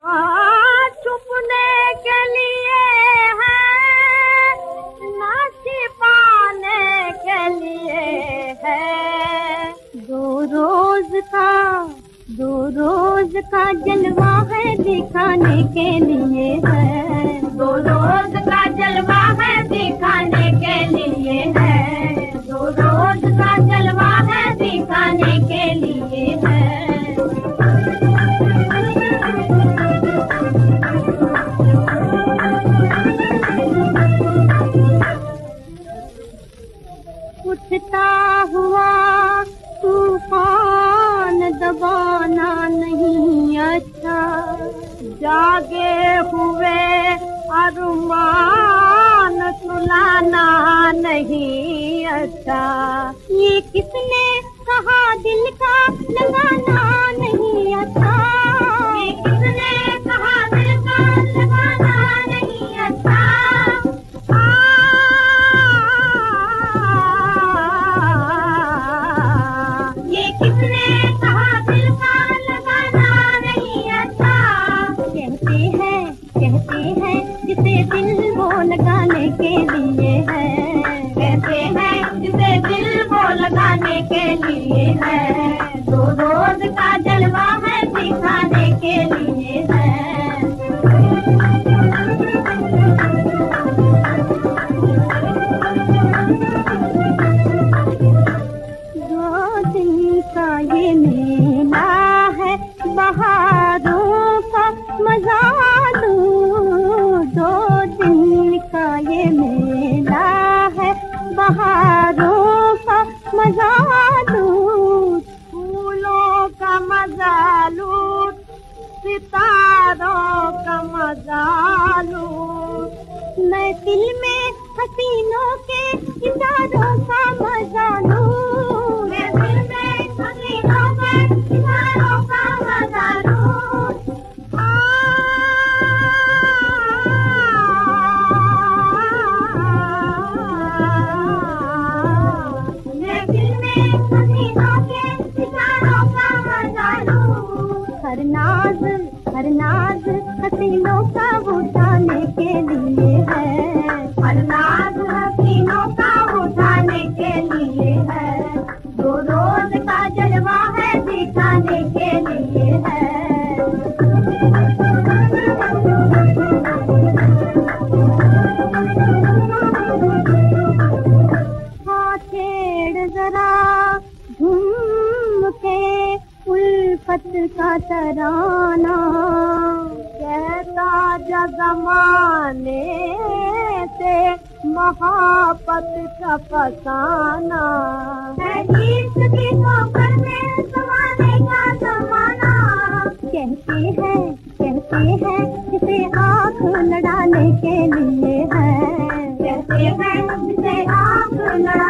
छुपने के लिए है, ना छिपाने के लिए है। दो रोज का जलवा है, दिखाने के लिए है। 2 रोज का जलवा है, दिखाने के लिए है। 2 रोज का जलवा है, दिखाने के लिए है। उठता हुआ तूफान दबाना नहीं अच्छा, जागे हुए अरमान सुलाना नहीं अच्छा। ये किसने कहा दिल का लगाना नहीं अच्छा, ये किसने कहा दिल का लगाना नहीं अच्छा। किसने कहा दिल का लगाना नहीं अच्छा। कहते हैं जिसे दिल वो लगाने के लिए है। कहते हैं जिसे दिल वो लगाने के लिए है। 2 रोज का जलवा है, दिखाने के लिए है। का ये मेला है, बहारों का मजा लूं। 2 दिन का ये मेला है, बहारों का मजा लूं। फूलों का मजा लूं, सितारों का मजा लूं। मैं दिल में हसीनों के इशारों का मजा लूं। हर नाज हसीनों का उठाने के लिए है। हर नाज हसीनों का उठाने के लिए है। 2 रोज का जलवा है, दिखाने के लिए है। हाँ छेड़ जरा झूम के उल्फत का तराना, कहता जमाने से मोहब्बत का फसाना है। गीत की ठोकर में समाने का जमाना। कहते हैं जिसे आँख लड़ाने के लिए है। कहते हैं जिसे आँख लड़ा